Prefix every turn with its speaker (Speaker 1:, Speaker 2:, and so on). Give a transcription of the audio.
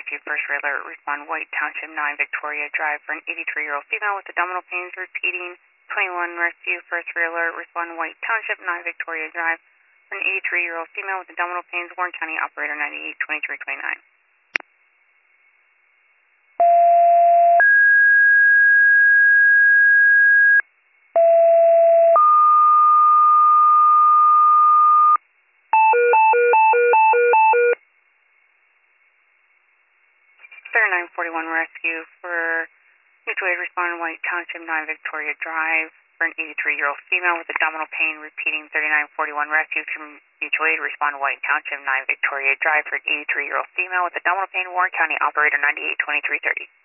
Speaker 1: Rescue First Alert, respond White Township 9 Victoria Drive for an 83-year-old female with abdominal pains, repeating 21 Rescue First Alert, respond White Township 9 Victoria Drive for an 83-year-old female with abdominal pains, Warren County Operator 982329. Center 941 Rescue for mutual aid, respond White Township 9 Victoria Drive for an 83-year-old female with abdominal pain, repeating 3941 Rescue to mutual aid, respond White Township 9 Victoria Drive for an 83-year-old female with abdominal pain, Warren County Operator 982330.